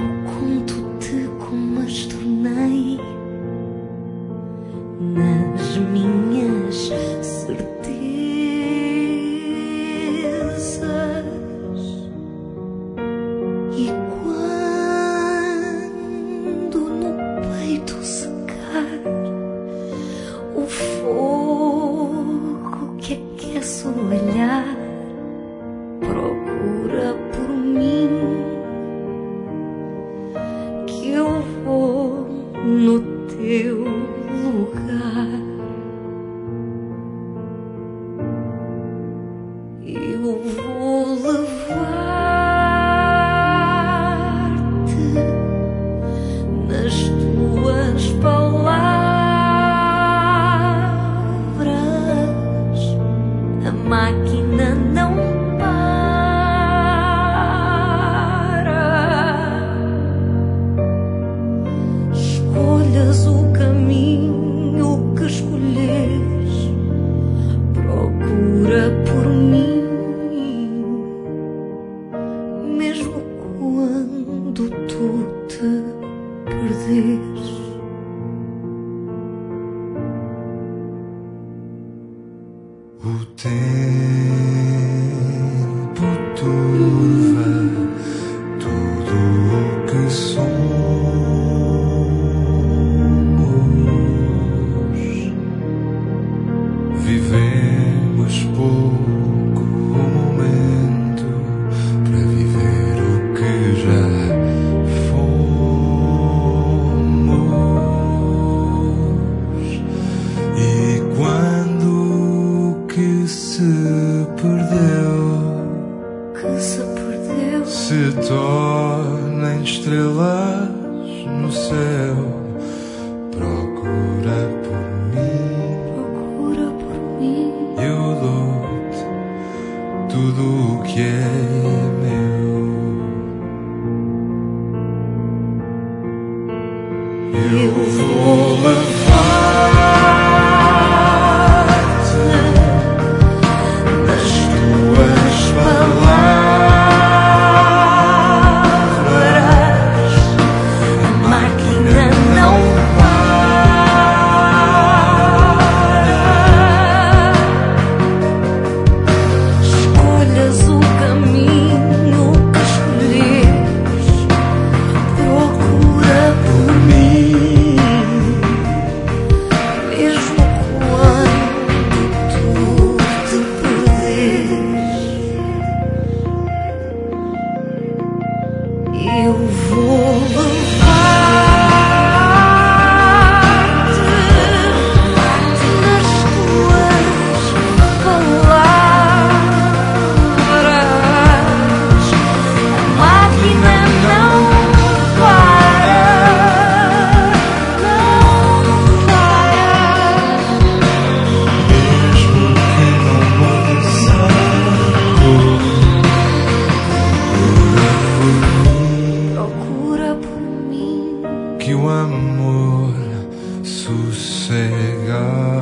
conto-te como as tornei nas minhas certezas. E quando no peito secar o fogo que aquece o olhar, procura por mim, que eu vou no teu lugar. Eu vou levar-te nas tuas palavras. A máquina não para. Escolhas o caminho que escolheres, procura por mim, mesmo quando tu te perderes. O tempo turva tudo o que somos. Vivemos pouco o momento para viver o que já fomos. E quando que se perdeu se torna em estrelas no céu. Procura por mim, eu dou-te tudo o que é meu. Eu vou levar-te nas tuas palavras. A máquina não para. Escolhas o caminho que escolheres, procura por mim, mesmo quando tu te perderes. Eu vou levar-te nas tuas palavras. A máquina não para, não para. Mesmo que não ouça, Procura por mim, que o amor sossega.